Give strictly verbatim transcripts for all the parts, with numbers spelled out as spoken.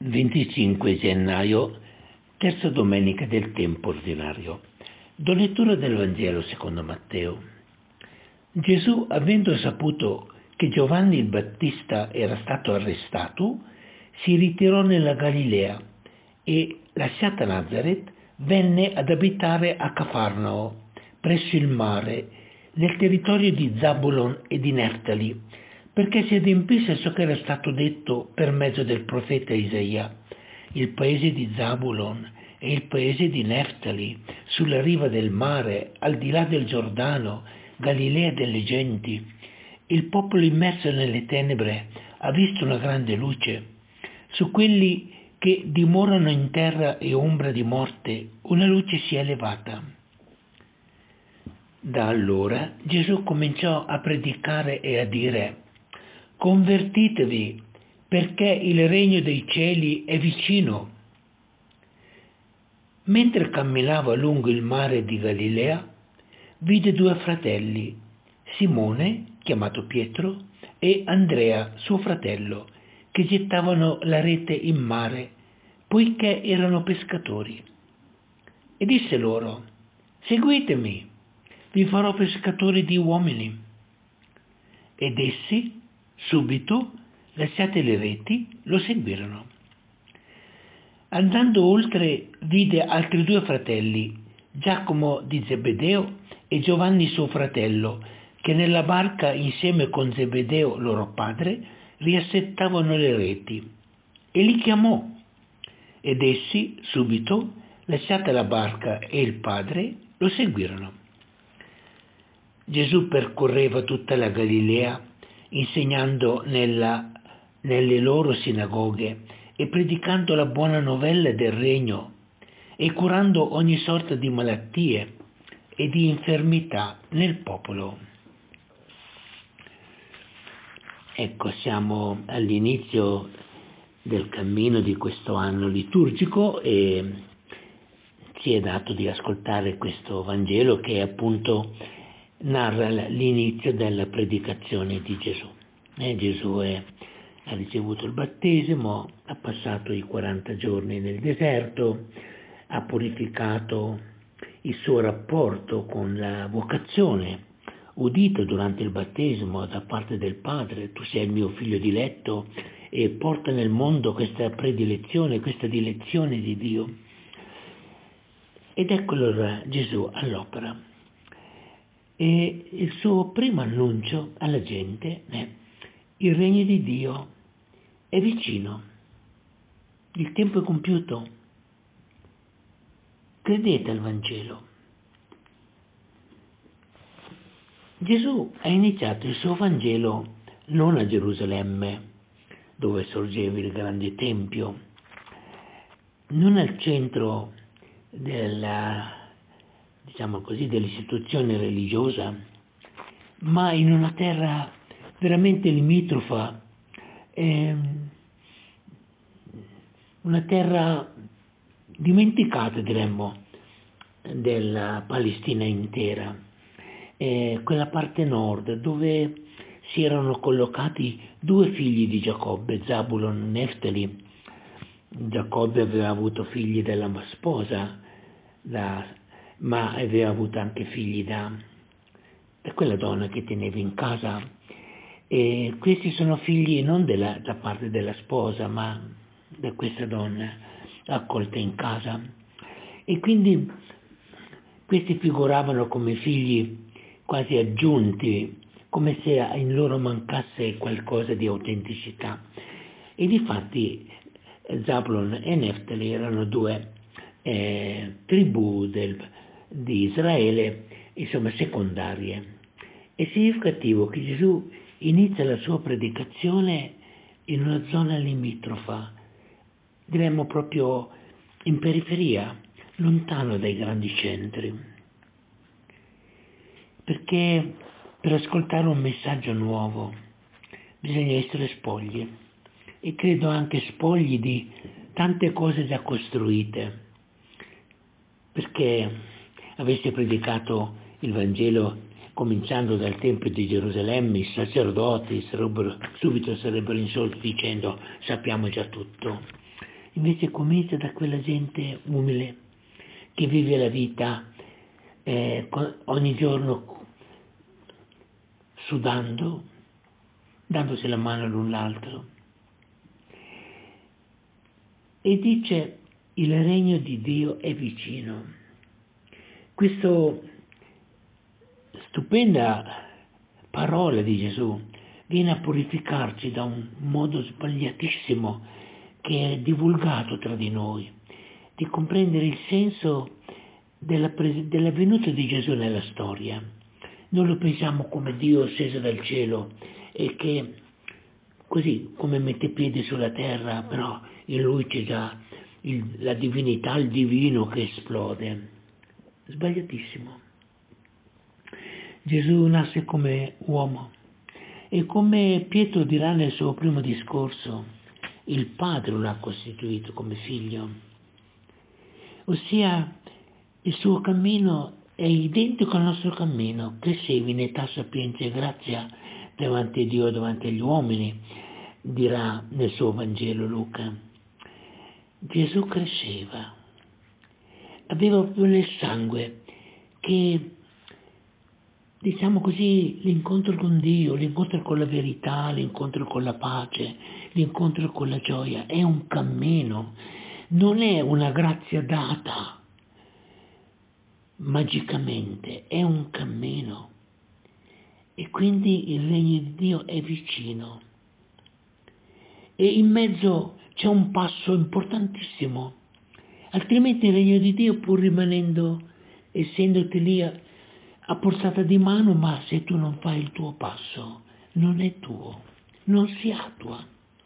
venticinque gennaio, terza domenica del tempo ordinario. Do lettura del Vangelo secondo Matteo. Gesù, avendo saputo che Giovanni il Battista era stato arrestato, si ritirò nella Galilea e, lasciata Nazareth, venne ad abitare a Cafarnao, presso il mare, nel territorio di Zabulon e di Neftali, perché si adempisse ciò che era stato detto per mezzo del profeta Isaia: il paese di Zabulon e il paese di Neftali, sulla riva del mare, al di là del Giordano, Galilea delle genti. Il popolo immerso nelle tenebre ha visto una grande luce. Su quelli che dimorano in terra e ombra di morte, una luce si è elevata. Da allora Gesù cominciò a predicare e a dire: convertitevi, perché il regno dei cieli è vicino. Mentre camminava lungo il mare di Galilea, vide due fratelli, Simone, chiamato Pietro, e Andrea, suo fratello, che gettavano la rete in mare, poiché erano pescatori. E disse loro: seguitemi, vi farò pescatori di uomini. Ed essi, subito, lasciate le reti, lo seguirono. Andando oltre, vide altri due fratelli, Giacomo di Zebedeo e Giovanni suo fratello, che nella barca insieme con Zebedeo loro padre riassettavano le reti, e li chiamò. Ed essi, subito, lasciata la barca e il padre, lo seguirono. Gesù percorreva tutta la Galilea, insegnando nella, nelle loro sinagoghe e predicando la buona novella del regno e curando ogni sorta di malattie e di infermità nel popolo. Ecco, siamo all'inizio del cammino di questo anno liturgico e ci è dato di ascoltare questo Vangelo che appunto narra l'inizio della predicazione di Gesù. Eh, Gesù è, ha ricevuto il battesimo, ha passato i quaranta giorni nel deserto, ha purificato il suo rapporto con la vocazione udito durante il battesimo da parte del Padre: tu sei il mio figlio diletto, e porta nel mondo questa predilezione, questa dilezione di Dio. Ed ecco allora Gesù all'opera. E il suo primo annuncio alla gente è: il regno di Dio è vicino, il tempo è compiuto, credete al Vangelo. Gesù ha iniziato il suo Vangelo non a Gerusalemme, dove sorgeva il grande tempio, non al centro della, diciamo così, dell'istituzione religiosa, ma in una terra veramente limitrofa, eh, una terra dimenticata, diremmo, della Palestina intera, eh, quella parte nord dove si erano collocati due figli di Giacobbe, Zabulon e Neftali. Giacobbe aveva avuto figli dalla sposa, da, ma aveva avuto anche figli da, da quella donna che teneva in casa. E questi sono figli non della, da parte della sposa, ma da questa donna accolta in casa. E quindi questi figuravano come figli quasi aggiunti, come se in loro mancasse qualcosa di autenticità. E difatti Zabulon e Neftali erano due eh, tribù del, di Israele, insomma secondarie. È significativo che Gesù inizia la sua predicazione in una zona limitrofa, diremmo proprio in periferia, lontano dai grandi centri, perché per ascoltare un messaggio nuovo bisogna essere spogli, e credo anche spogli di tante cose già costruite, perché avesse predicato il Vangelo cominciando dal Tempio di Gerusalemme, i sacerdoti sarebbero, subito sarebbero insolti dicendo: sappiamo già tutto. invece comincia da quella gente umile che vive la vita eh, ogni giorno sudando, dandosi la mano l'un l'altro. E dice: il regno di Dio è vicino. Questa stupenda parola di Gesù viene a purificarci da un modo sbagliatissimo che è divulgato tra di noi, di comprendere il senso della, pres- della venuta di Gesù nella storia. Noi lo pensiamo come Dio sceso dal cielo e che così come mette piedi sulla terra, però in lui c'è già il, la divinità, il divino che esplode. Sbagliatissimo. Gesù nasce come uomo e come Pietro dirà nel suo primo discorso, il Padre lo ha costituito come figlio. Ossia, il suo cammino è identico al nostro cammino, crescevi in età, sapienza e grazia davanti a Dio e davanti agli uomini, dirà nel suo Vangelo Luca. Gesù cresceva, aveva proprio nel sangue che, diciamo così, l'incontro con Dio, l'incontro con la verità, l'incontro con la pace, l'incontro con la gioia è un cammino, non è una grazia data magicamente, è un cammino. E quindi il regno di Dio è vicino. E in mezzo c'è un passo importantissimo, altrimenti il regno di Dio, pur rimanendo, essendoti lì a, a portata di mano, ma se tu non fai il tuo passo, non è tuo, non si attua.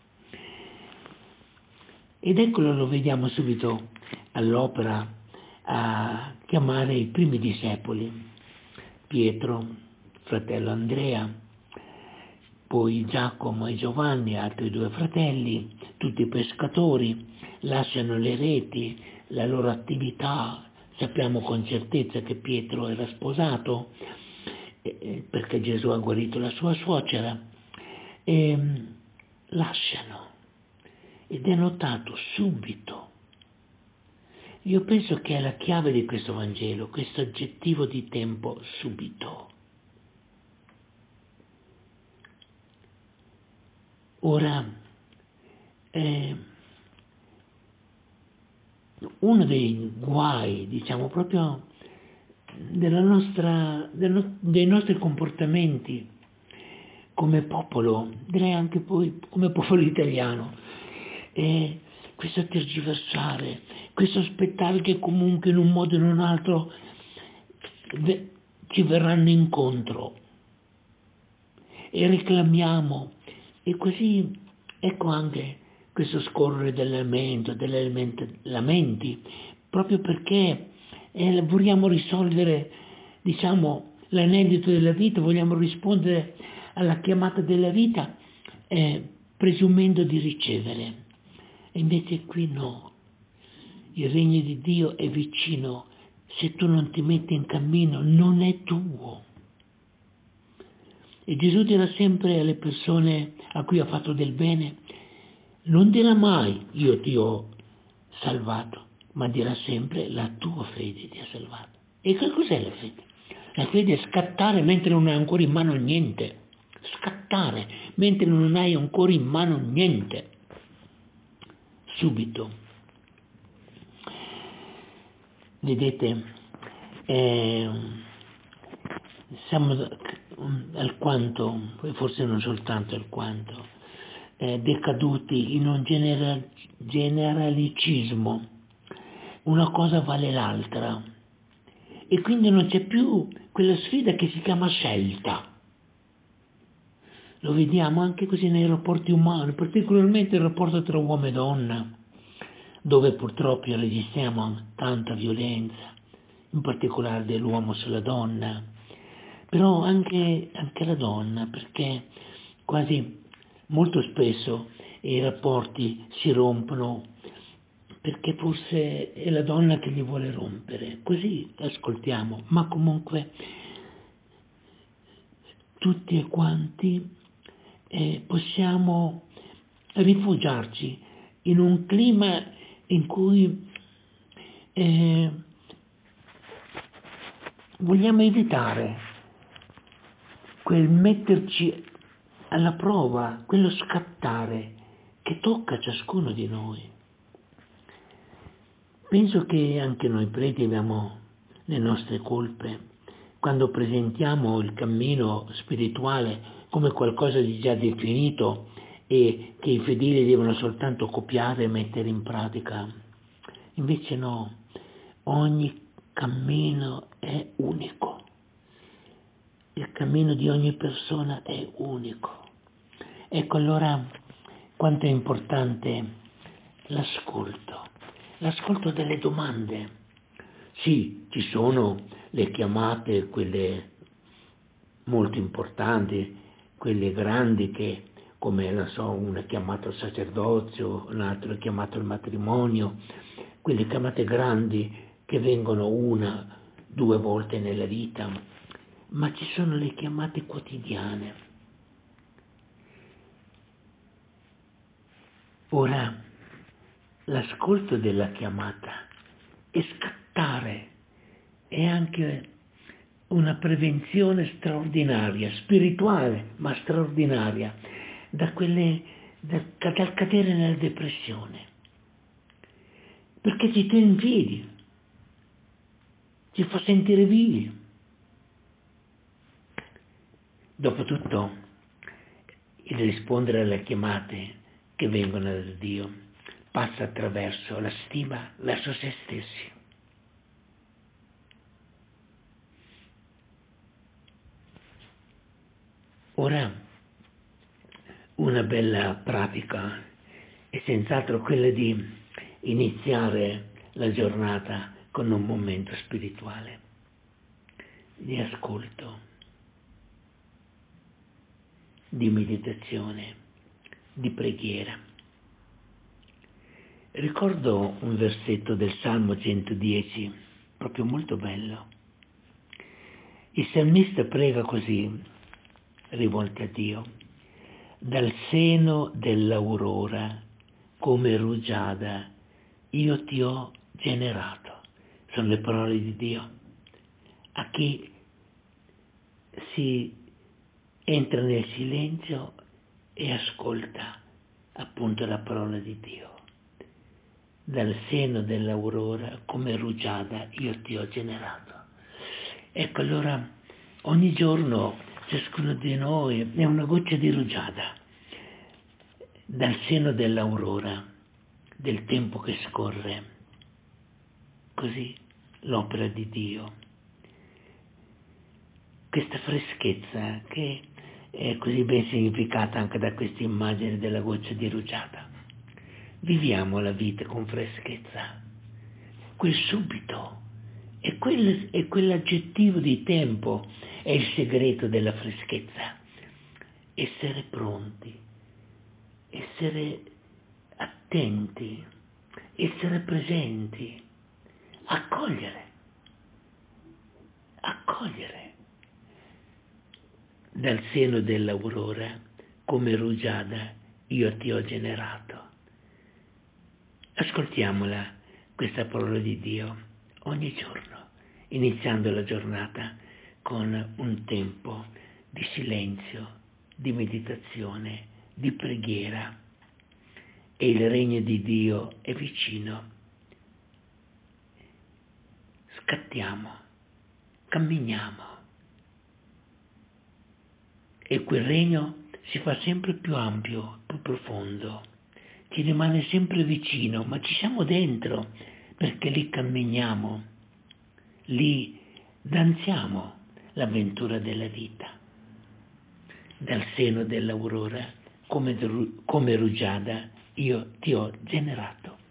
Ed eccolo, lo vediamo subito all'opera a chiamare i primi discepoli, Pietro, fratello Andrea, poi Giacomo e Giovanni, altri due fratelli, tutti pescatori, lasciano le reti, la loro attività. Sappiamo con certezza che Pietro era sposato, eh, perché Gesù ha guarito la sua suocera, e lasciano. Ed è notato subito. Io penso che è la chiave di questo Vangelo, questo aggettivo di tempo, subito. Ora, eh, uno dei guai, diciamo, proprio della nostra, del, dei nostri comportamenti come popolo, direi anche poi come popolo italiano, è questo tergiversare, questo aspettare che comunque in un modo o in un altro ci verranno incontro e reclamiamo. E così ecco anche questo scorrere del lamento, delle lamenti, proprio perché eh, vogliamo risolvere, diciamo, l'aneddoto della vita, vogliamo rispondere alla chiamata della vita, eh, presumendo di ricevere. E invece qui no, il regno di Dio è vicino, se tu non ti metti in cammino non è tuo. E Gesù dirà sempre alle persone a cui ha fatto del bene, non dirà mai io ti ho salvato, ma dirà sempre la tua fede ti ha salvato. E che cos'è la fede? La fede è scattare mentre non hai ancora in mano niente, scattare mentre non hai ancora in mano niente, subito. Vedete, eh, siamo alquanto, forse non soltanto alquanto, eh, decaduti in un genera, generalicismo, una cosa vale l'altra, e quindi non c'è più quella sfida che si chiama scelta. Lo vediamo anche così nei rapporti umani, particolarmente il rapporto tra uomo e donna, dove purtroppo registriamo tanta violenza, in particolare dell'uomo sulla donna, però anche, anche la donna, perché quasi molto spesso i rapporti si rompono perché forse è la donna che li vuole rompere, così ascoltiamo, ma comunque tutti e quanti eh, possiamo rifugiarci in un clima in cui eh, vogliamo evitare quel metterci alla prova, quello scattare che tocca a ciascuno di noi. Penso che anche noi preti abbiamo le nostre colpe quando presentiamo il cammino spirituale come qualcosa di già definito e che i fedeli devono soltanto copiare e mettere in pratica. Invece no, ogni cammino è unico. Il cammino di ogni persona è unico. Ecco allora quanto è importante l'ascolto, l'ascolto delle domande. Sì, ci sono le chiamate, quelle molto importanti, quelle grandi che, come non so, uno è chiamato al sacerdozio, un altro è chiamato al matrimonio, quelle chiamate grandi che vengono una, due volte nella vita, ma ci sono le chiamate quotidiane. Ora, l'ascolto della chiamata e scattare è anche una prevenzione straordinaria, spirituale, ma straordinaria, da quelle, da, dal cadere nella depressione. Perché ci tiene in piedi, ci fa sentire vivi. Dopotutto, il rispondere alle chiamate che vengono da Dio passa attraverso la stima verso se stessi. Ora, una bella pratica è senz'altro quella di iniziare la giornata con un momento spirituale, di ascolto, di meditazione, di preghiera. Ricordo un versetto del Salmo centodieci, proprio molto bello. Il salmista prega così, rivolto a Dio: dal seno dell'aurora, come rugiada, io ti ho generato. Sono le parole di Dio. A chi si entra nel silenzio e ascolta appunto la parola di Dio. Dal seno dell'aurora, come rugiada, io ti ho generato. Ecco, allora, ogni giorno ciascuno di noi è una goccia di rugiada. Dal seno dell'aurora, del tempo che scorre. Così l'opera di Dio. Questa freschezza che è così ben significata anche da questa immagine della goccia di rugiada. Viviamo la vita con freschezza, quel subito, e, quel, e quell'aggettivo di tempo è il segreto della freschezza. Essere pronti, essere attenti, essere presenti, accogliere, accogliere. Dal seno dell'aurora, come rugiada, io ti ho generato. Ascoltiamola, questa parola di Dio, ogni giorno, iniziando la giornata con un tempo di silenzio, di meditazione, di preghiera. E il regno di Dio è vicino. Scattiamo, camminiamo. E quel regno si fa sempre più ampio, più profondo. Ci rimane sempre vicino, ma ci siamo dentro, perché lì camminiamo, lì danziamo l'avventura della vita. Dal seno dell'aurora, come, come rugiada, io ti ho generato.